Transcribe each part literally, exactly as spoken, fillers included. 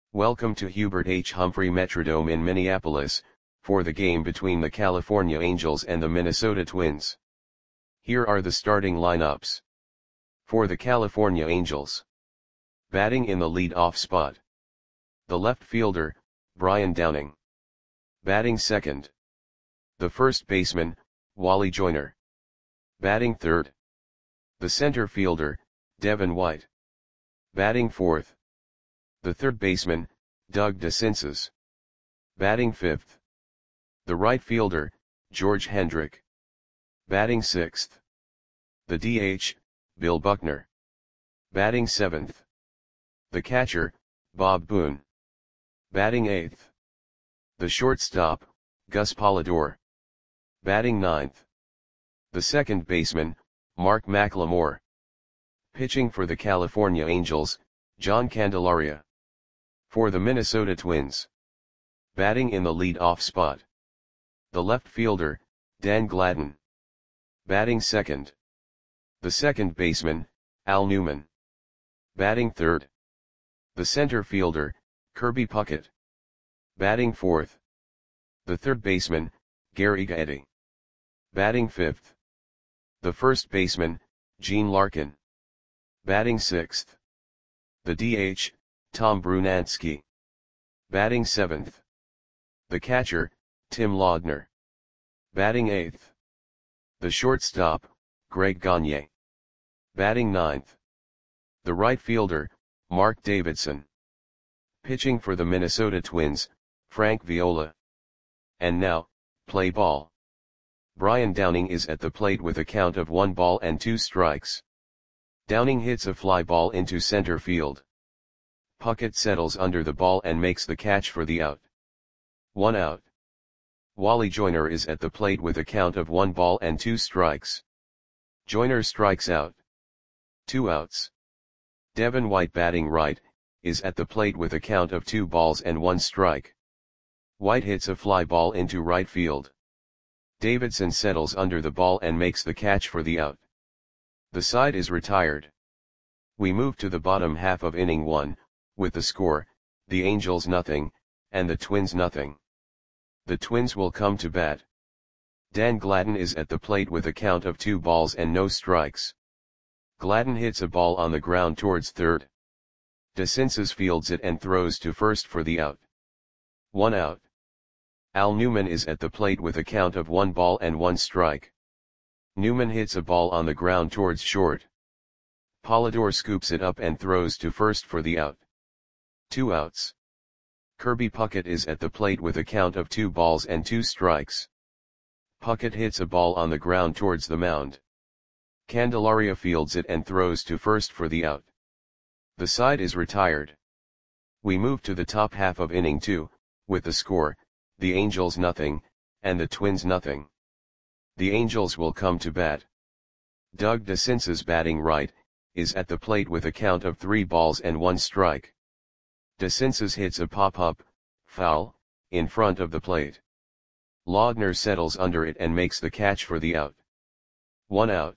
Welcome to Hubert H. Humphrey Metrodome in Minneapolis, for the game between the California Angels and the Minnesota Twins. Here are the starting lineups. For the California Angels. Batting in the lead-off spot. The left fielder, Brian Downing. Batting second. The first baseman, Wally Joyner. Batting third. The center fielder, Devin White. Batting fourth. The third baseman, Doug DeCinces. Batting fifth. The right fielder, George Hendrick. Batting sixth. The D H, Bill Buckner. Batting seventh. The catcher, Bob Boone. Batting eighth. The shortstop, Gus Polidor. Batting ninth. The second baseman, Mark McLemore. Pitching for the California Angels, John Candelaria. For the Minnesota Twins. Batting in the lead-off spot. The left fielder, Dan Gladden. Batting second. The second baseman, Al Newman. Batting third. The center fielder, Kirby Puckett. Batting fourth. The third baseman, Gary Gaetti. Batting fifth. The first baseman, Gene Larkin. Batting sixth. The D H, Tom Brunansky. Batting seventh. The catcher, Tim Laudner. Batting eighth. The shortstop, Greg Gagne. Batting ninth. The right fielder, Mark Davidson. Pitching for the Minnesota Twins, Frank Viola. And now, play ball. Brian Downing is at the plate with a count of one ball and two strikes. Downing hits a fly ball into center field. Puckett settles under the ball and makes the catch for the out. One out. Wally Joyner is at the plate with a count of one ball and two strikes. Joyner strikes out. Two outs. Devin White, batting right, is at the plate with a count of two balls and one strike. White hits a fly ball into right field. Davidson settles under the ball and makes the catch for the out. The side is retired. We move to the bottom half of inning one, with the score, the Angels nothing, and the Twins nothing. The Twins will come to bat. Dan Gladden is at the plate with a count of two balls and no strikes. Gladden hits a ball on the ground towards third. DeCinces fields it and throws to first for the out. One out. Al Newman is at the plate with a count of one ball and one strike. Newman hits a ball on the ground towards short. Polidor scoops it up and throws to first for the out. Two outs. Kirby Puckett is at the plate with a count of two balls and two strikes. Puckett hits a ball on the ground towards the mound. Candelaria fields it and throws to first for the out. The side is retired. We move to the top half of inning two, with the score, the Angels nothing, and the Twins nothing. The Angels will come to bat. Doug DeCinces, batting right, is at the plate with a count of three balls and one strike. DeCinces hits a pop-up, foul, in front of the plate. Laudner settles under it and makes the catch for the out. One out.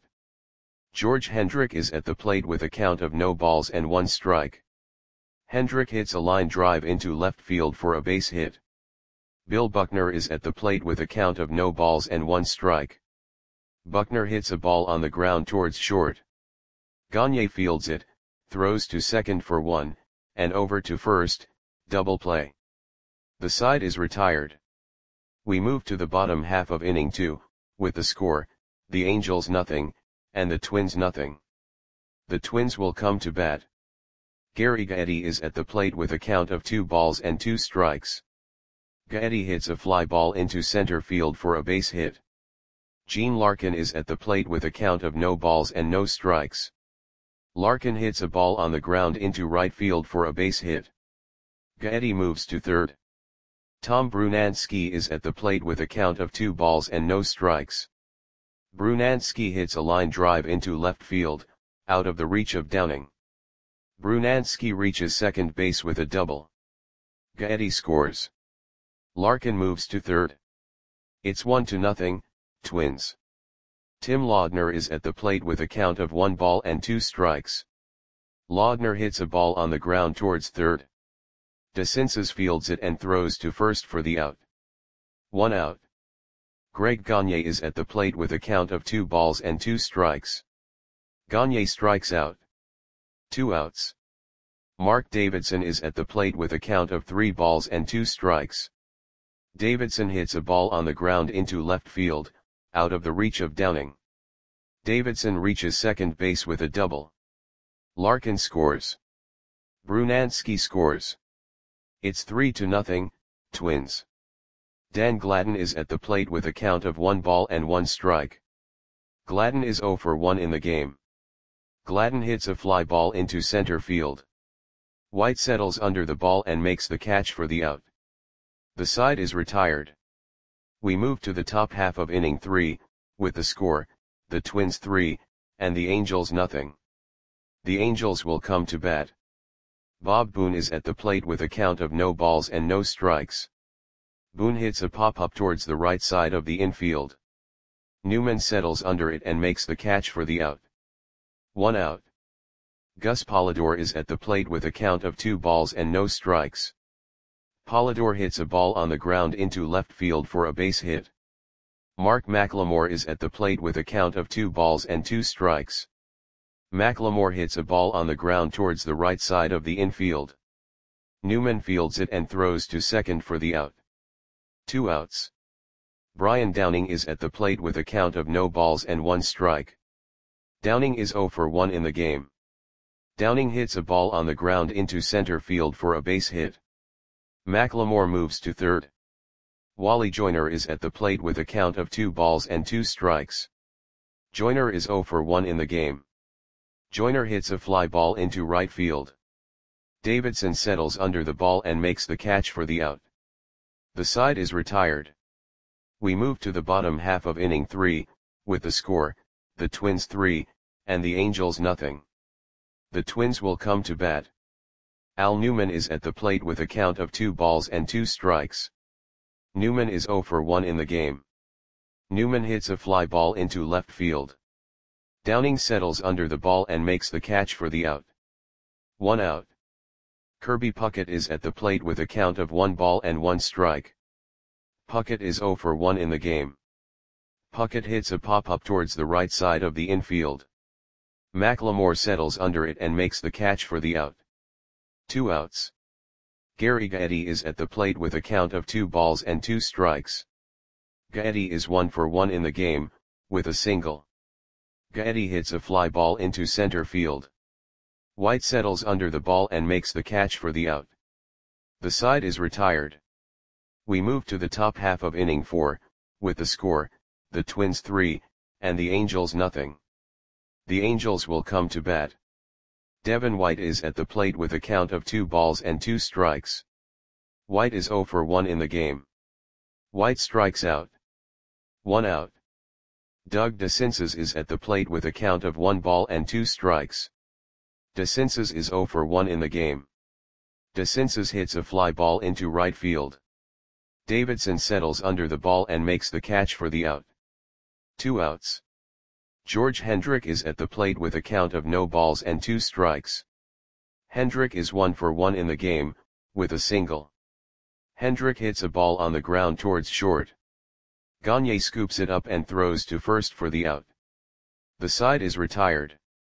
George Hendrick is at the plate with a count of no balls and one strike. Hendrick hits a line drive into left field for a base hit. Bill Buckner is at the plate with a count of no balls and one strike. Buckner hits a ball on the ground towards short. Gagne fields it, throws to second for one, and over to first, double play. The side is retired. We move to the bottom half of inning two, with the score, the Angels nothing, and the Twins nothing. The Twins will come to bat. Gary Gaetti is at the plate with a count of two balls and two strikes. Gaetti hits a fly ball into center field for a base hit. Gene Larkin is at the plate with a count of no balls and no strikes. Larkin hits a ball on the ground into right field for a base hit. Gaetti moves to third. Tom Brunansky is at the plate with a count of two balls and no strikes. Brunansky hits a line drive into left field, out of the reach of Downing. Brunansky reaches second base with a double. Gaetti scores. Larkin moves to third. It's one to nothing, Twins. Tim Laudner is at the plate with a count of one ball and two strikes. Laudner hits a ball on the ground towards third. DeCinces fields it and throws to first for the out. One out. Greg Gagne is at the plate with a count of two balls and two strikes. Gagne strikes out. Two outs. Mark Davidson is at the plate with a count of three balls and two strikes. Davidson hits a ball on the ground into left field, out of the reach of Downing. Davidson reaches second base with a double. Larkin scores. Brunansky scores. It's three to nothing, Twins. Dan Gladden is at the plate with a count of one ball and one strike. Gladden is zero for one in the game. Gladden hits a fly ball into center field. White settles under the ball and makes the catch for the out. The side is retired. We move to the top half of inning three, with the score, the Twins three, and the Angels nothing. The Angels will come to bat. Bob Boone is at the plate with a count of no balls and no strikes. Boone hits a pop-up towards the right side of the infield. Newman settles under it and makes the catch for the out. One out. Gus Polidor is at the plate with a count of two balls and no strikes. Polidor hits a ball on the ground into left field for a base hit. Mark McLemore is at the plate with a count of two balls and two strikes. McLemore hits a ball on the ground towards the right side of the infield. Newman fields it and throws to second for the out. Two outs. Brian Downing is at the plate with a count of no balls and one strike. Downing is zero for one in the game. Downing hits a ball on the ground into center field for a base hit. McLemore moves to third. Wally Joyner is at the plate with a count of two balls and two strikes. Joyner is zero for one in the game. Joyner hits a fly ball into right field. Davidson settles under the ball and makes the catch for the out. The side is retired. We move to the bottom half of inning three, with the score, the Twins three, and the Angels nothing. The Twins will come to bat. Al Newman is at the plate with a count of two balls and two strikes. Newman is zero for one in the game. Newman hits a fly ball into left field. Downing settles under the ball and makes the catch for the out. One out. Kirby Puckett is at the plate with a count of one ball and one strike. Puckett is zero for one in the game. Puckett hits a pop-up towards the right side of the infield. McLemore settles under it and makes the catch for the out. Two outs. Gary Gaetti is at the plate with a count of two balls and two strikes. Gaetti is one for one in the game, with a single. Gaetti hits a fly ball into center field. White settles under the ball and makes the catch for the out. The side is retired. We move to the top half of inning four, with the score, the Twins three, and the Angels nothing. The Angels will come to bat. Devin White is at the plate with a count of two balls and two strikes. White is zero for one in the game. White strikes out. One out. Doug DeCinces is at the plate with a count of one ball and two strikes. DeCinces is zero for one in the game. DeCinces hits a fly ball into right field. Davidson settles under the ball and makes the catch for the out. Two outs. George Hendrick is at the plate with a count of no balls and two strikes. Hendrick is one for one in the game, with a single. Hendrick hits a ball on the ground towards short. Gagne scoops it up and throws to first for the out. The side is retired.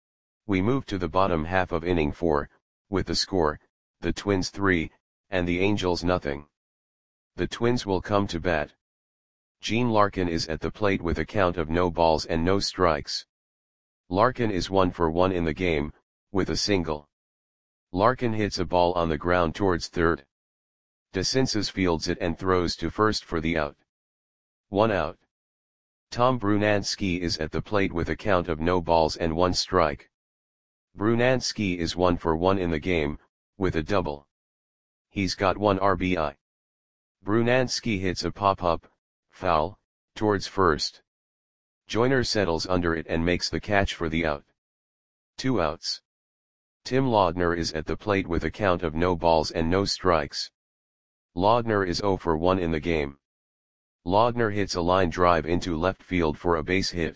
We move to the bottom half of inning four, with the score, the Twins three, and the Angels nothing. The Twins will come to bat. Gene Larkin is at the plate with a count of no balls and no strikes. Larkin is one for one in the game, with a single. Larkin hits a ball on the ground towards third. DeCinces fields it and throws to first for the out. One out. Tom Brunansky is at the plate with a count of no balls and one strike. Brunansky is one for one in the game, with a double. He's got one R B I. Brunansky hits a pop-up, foul, towards first. Joyner settles under it and makes the catch for the out. Two outs. Tim Laudner is at the plate with a count of no balls and no strikes. Laudner is zero for one in the game. Laudner hits a line drive into left field for a base hit.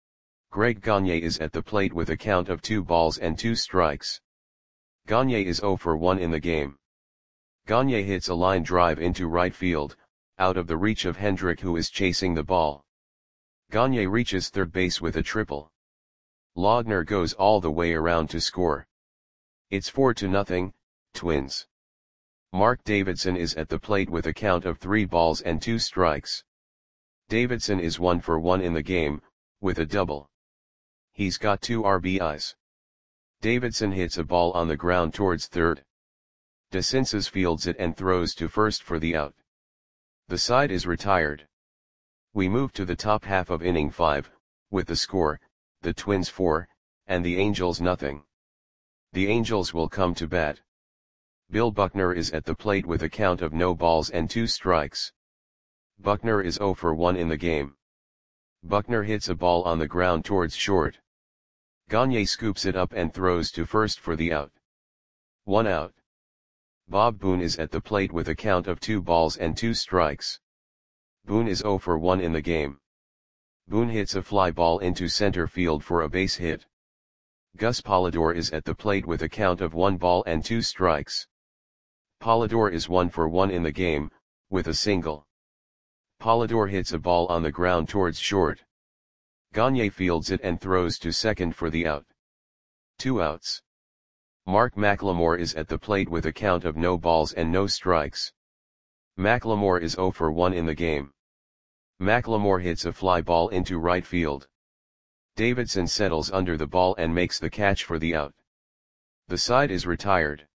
Greg Gagne is at the plate with a count of two balls and two strikes. Gagne is zero for one in the game. Gagne hits a line drive into right field, out of the reach of Hendrick, who is chasing the ball. Gagne reaches third base with a triple. Laudner goes all the way around to score. It's four to nothing, Twins. Mark Davidson is at the plate with a count of three balls and two strikes. Davidson is one for one in the game, with a double. He's got two R B Is. Davidson hits a ball on the ground towards third. DeCinces fields it and throws to first for the out. The side is retired. We move to the top half of inning five, with the score, the Twins four, and the Angels nothing. The Angels will come to bat. Bill Buckner is at the plate with a count of no balls and two strikes. Buckner is zero for one in the game. Buckner hits a ball on the ground towards short. Gagne scoops it up and throws to first for the out. One out. Bob Boone is at the plate with a count of two balls and two strikes. Boone is zero for one in the game. Boone hits a fly ball into center field for a base hit. Gus Polidor is at the plate with a count of one ball and two strikes. Polidor is one for one in the game, with a single. Polidor hits a ball on the ground towards short. Gagne fields it and throws to second for the out. Two outs. Mark McLemore is at the plate with a count of no balls and no strikes. McLemore is zero for one in the game. McLemore hits a fly ball into right field. Davidson settles under the ball and makes the catch for the out. The side is retired.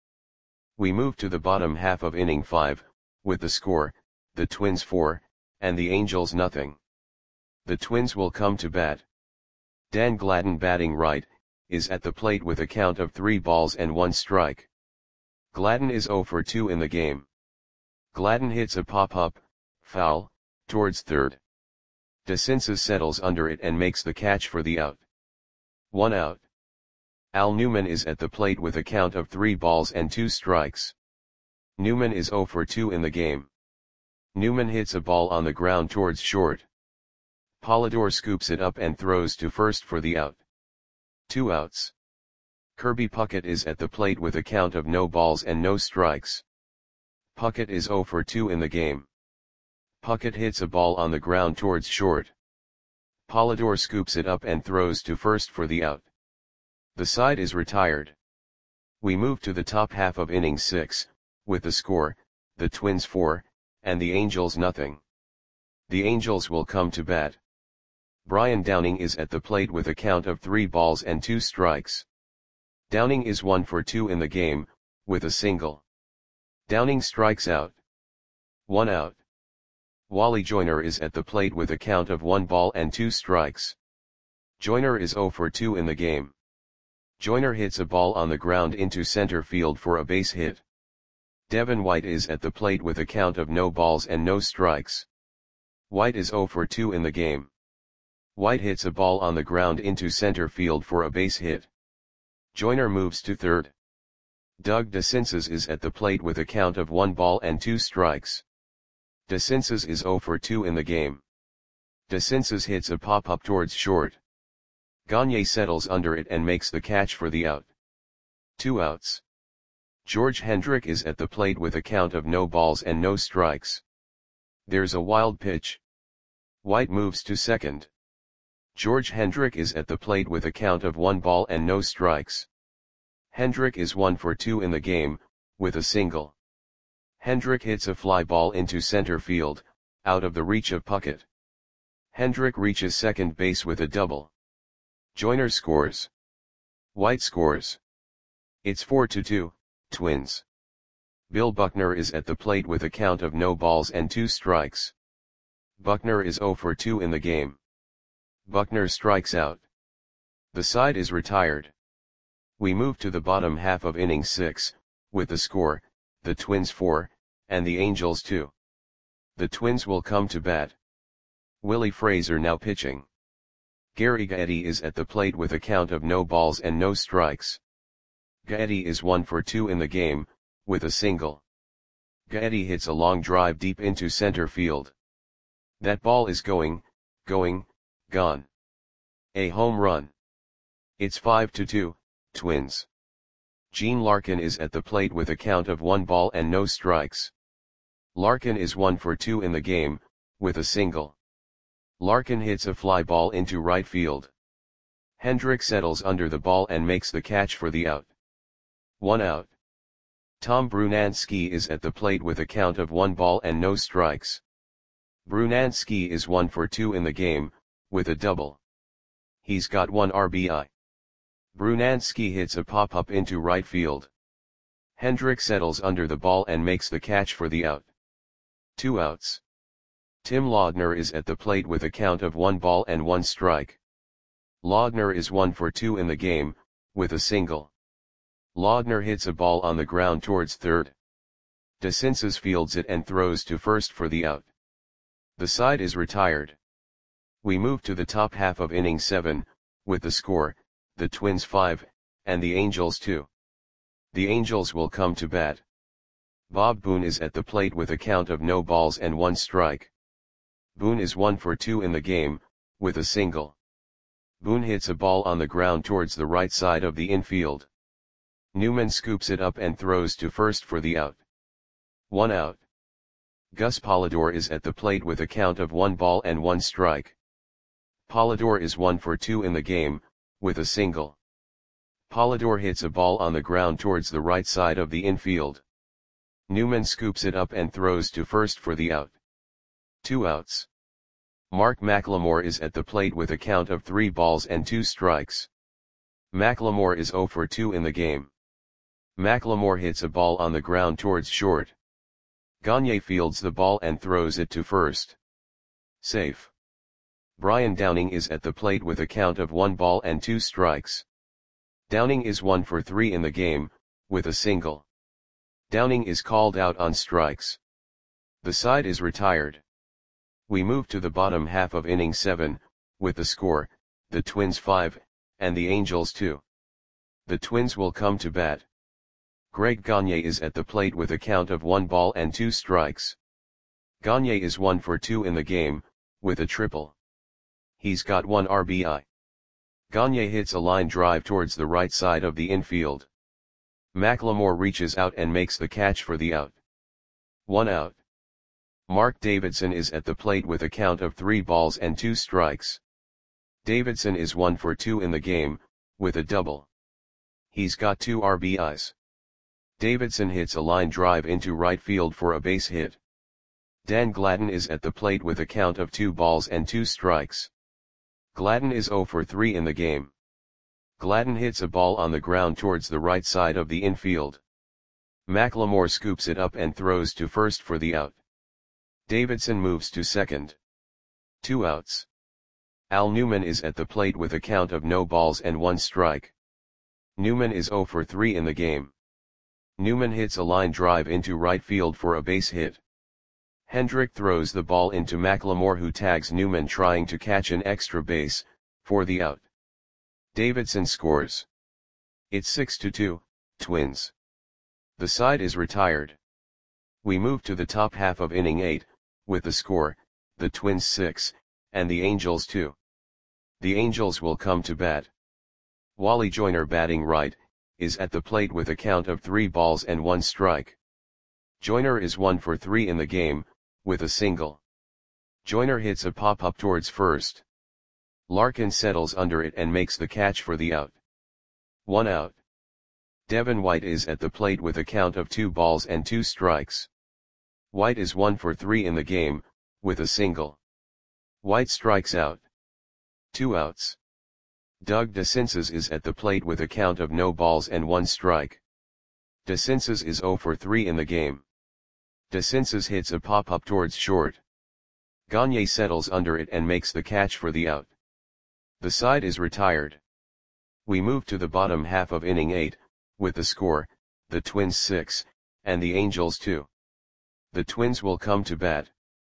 We move to the bottom half of inning five, with the score, the Twins four, and the Angels nothing. The Twins will come to bat. Dan Gladden, batting right, is at the plate with a count of three balls and one strike. Gladden is zero for two in the game. Gladden hits a pop-up, foul, towards third. DeCinces settles under it and makes the catch for the out. One out. Al Newman is at the plate with a count of three balls and two strikes. Newman is zero for two in the game. Newman hits a ball on the ground towards short. Polidor scoops it up and throws to first for the out. Two outs. Kirby Puckett is at the plate with a count of no balls and no strikes. Puckett is zero for two in the game. Puckett hits a ball on the ground towards short. Polidor scoops it up and throws to first for the out. The side is retired. We move to the top half of inning six, with the score, the Twins four, and the Angels nothing. The Angels will come to bat. Brian Downing is at the plate with a count of three balls and two strikes. Downing is one for two in the game, with a single. Downing strikes out. One out. Wally Joyner is at the plate with a count of one ball and two strikes. Joyner is zero for two in the game. Joyner hits a ball on the ground into center field for a base hit. Devin White is at the plate with a count of no balls and no strikes. White is zero for two in the game. White hits a ball on the ground into center field for a base hit. Joyner moves to third. Doug DeCinces is at the plate with a count of one ball and two strikes. DeCinces is zero for two in the game. DeCinces hits a pop-up towards short. Gagne settles under it and makes the catch for the out. Two outs. George Hendrick is at the plate with a count of no balls and no strikes. There's a wild pitch. White moves to second. George Hendrick is at the plate with a count of one ball and no strikes. Hendrick is one for two in the game, with a single. Hendrick hits a fly ball into center field, out of the reach of Puckett. Hendrick reaches second base with a double. Joyner scores. White scores. It's four to two, Twins. Bill Buckner is at the plate with a count of no balls and two strikes. Buckner is zero for two in the game. Buckner strikes out. The side is retired. We move to the bottom half of inning six, with the score, the Twins four, and the Angels two. The Twins will come to bat. Willie Fraser now pitching. Gary Gaetti is at the plate with a count of no balls and no strikes. Gaetti is one for two in the game, with a single. Gaetti hits a long drive deep into center field. That ball is going, going, gone. A home run. It's five to two, Twins. Gene Larkin is at the plate with a count of one ball and no strikes. Larkin is one for two in the game, with a single. Larkin hits a fly ball into right field. Hendrick settles under the ball and makes the catch for the out. One out. Tom Brunansky is at the plate with a count of one ball and no strikes. Brunansky is one for two in the game, with a double. He's got one R B I. Brunansky hits a pop-up into right field. Hendrick settles under the ball and makes the catch for the out. Two outs. Tim Laudner is at the plate with a count of one ball and one strike. Laudner is one for two in the game, with a single. Laudner hits a ball on the ground towards third. DeCinces fields it and throws to first for the out. The side is retired. We move to the top half of inning seven, with the score, the Twins five, and the Angels two. The Angels will come to bat. Bob Boone is at the plate with a count of no balls and one strike. Boone is one for two in the game, with a single. Boone hits a ball on the ground towards the right side of the infield. Newman scoops it up and throws to first for the out. One out. Gus Polidor is at the plate with a count of one ball and one strike. Polidor is one for two in the game, with a single. Polidor hits a ball on the ground towards the right side of the infield. Newman scoops it up and throws to first for the out. Two outs. Mark McLemore is at the plate with a count of three balls and two strikes. McLemore is zero for two in the game. McLemore hits a ball on the ground towards short. Gagne fields the ball and throws it to first. Safe. Brian Downing is at the plate with a count of one ball and two strikes. Downing is one for three in the game, with a single. Downing is called out on strikes. The side is retired. We move to the bottom half of inning seven, with the score, the Twins five, and the Angels two. The Twins will come to bat. Greg Gagne is at the plate with a count of one ball and two strikes. Gagne is one for two in the game, with a triple. He's got one R B I. Gagne hits a line drive towards the right side of the infield. McLemore reaches out and makes the catch for the out. One out. Mark Davidson is at the plate with a count of three balls and two strikes. Davidson is one for two in the game, with a double. He's got two R B Is. Davidson hits a line drive into right field for a base hit. Dan Gladden is at the plate with a count of two balls and two strikes. Gladden is zero for three in the game. Gladden hits a ball on the ground towards the right side of the infield. McLemore scoops it up and throws to first for the out. Davidson moves to second. Two outs. Al Newman is at the plate with a count of no balls and one strike. Newman is zero for three in the game. Newman hits a line drive into right field for a base hit. Hendrick throws the ball into McLemore, who tags Newman trying to catch an extra base, for the out. Davidson scores. It's six to two, Twins. The side is retired. We move to the top half of inning eight, with the score, the Twins six, and the Angels two. The Angels will come to bat. Wally Joyner, batting right, is at the plate with a count of three balls and one strike. Joyner is one for three in the game, with a single. Joyner hits a pop-up towards first. Larkin settles under it and makes the catch for the out. One out. Devin White is at the plate with a count of two balls and two strikes. White is one for three in the game, with a single. White strikes out. Two outs. Doug DeCinces is at the plate with a count of no balls and one strike. DeCinces is zero for three in the game. DeCinces hits a pop-up towards short. Gagne settles under it and makes the catch for the out. The side is retired. We move to the bottom half of inning eight, with the score, the Twins six, and the Angels two. The Twins will come to bat.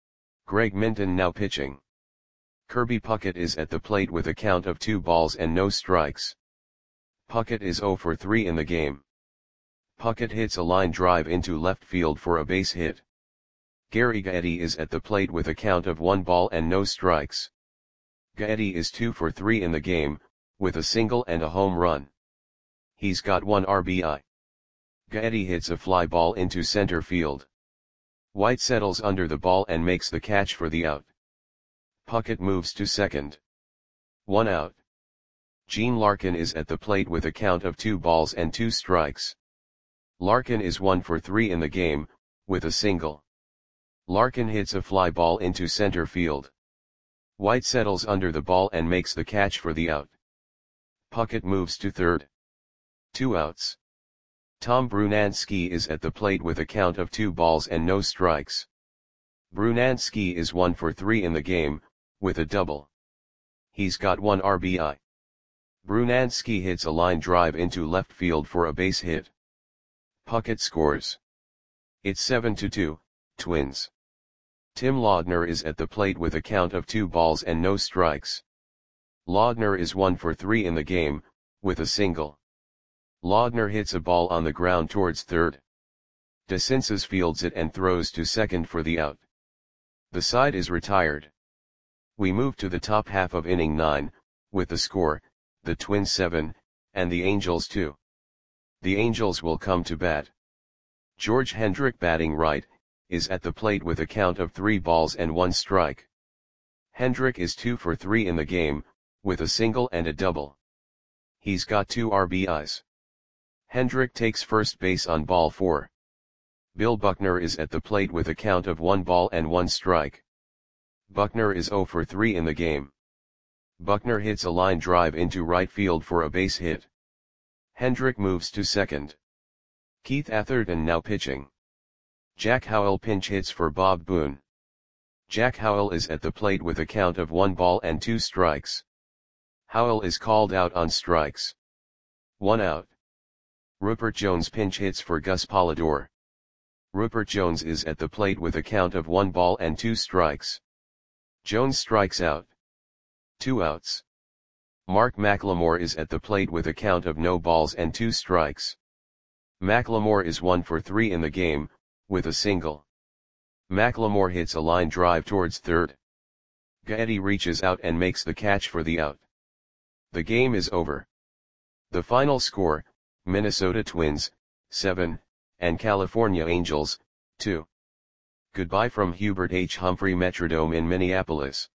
Greg Minton now pitching. Kirby Puckett is at the plate with a count of two balls and no strikes. Puckett is zero for three in the game. Puckett hits a line drive into left field for a base hit. Gary Gaetti is at the plate with a count of one ball and no strikes. Gaetti is two for three in the game, with a single and a home run. He's got one R B I. Gaetti hits a fly ball into center field. White settles under the ball and makes the catch for the out. Puckett moves to second. One out. Gene Larkin is at the plate with a count of two balls and two strikes. Larkin is one for three in the game, with a single. Larkin hits a fly ball into center field. White settles under the ball and makes the catch for the out. Puckett moves to third. Two outs. Tom Brunansky is at the plate with a count of two balls and no strikes. Brunansky is one for three in the game, with a double. He's got one R B I. Brunansky hits a line drive into left field for a base hit. Puckett scores. It's seven to two, Twins. Tim Laudner is at the plate with a count of two balls and no strikes. Laudner is one for three in the game, with a single. Laudner hits a ball on the ground towards third. DeCinces fields it and throws to second for the out. The side is retired. We move to the top half of inning nine, with the score, the Twins seven, and the Angels two. The Angels will come to bat. George Hendrick, batting right, is at the plate with a count of three balls and one strike. Hendrick is two for three in the game, with a single and a double. He's got two R B Is. Hendrick takes first base on ball four. Bill Buckner is at the plate with a count of one ball and one strike. Buckner is zero for three in the game. Buckner hits a line drive into right field for a base hit. Hendrick moves to second. Keith Atherton now pitching. Jack Howell pinch hits for Bob Boone. Jack Howell is at the plate with a count of one ball and two strikes. Howell is called out on strikes. One out. Rupert Jones pinch hits for Gus Polidor. Rupert Jones is at the plate with a count of one ball and two strikes. Jones strikes out. Two outs. Mark McLemore is at the plate with a count of no balls and two strikes. McLemore is one for three in the game, with a single. McLemore hits a line drive towards third. Gaetti reaches out and makes the catch for the out. The game is over. The final score, Minnesota Twins, seven, and California Angels, two. Goodbye from Hubert H. Humphrey Metrodome in Minneapolis.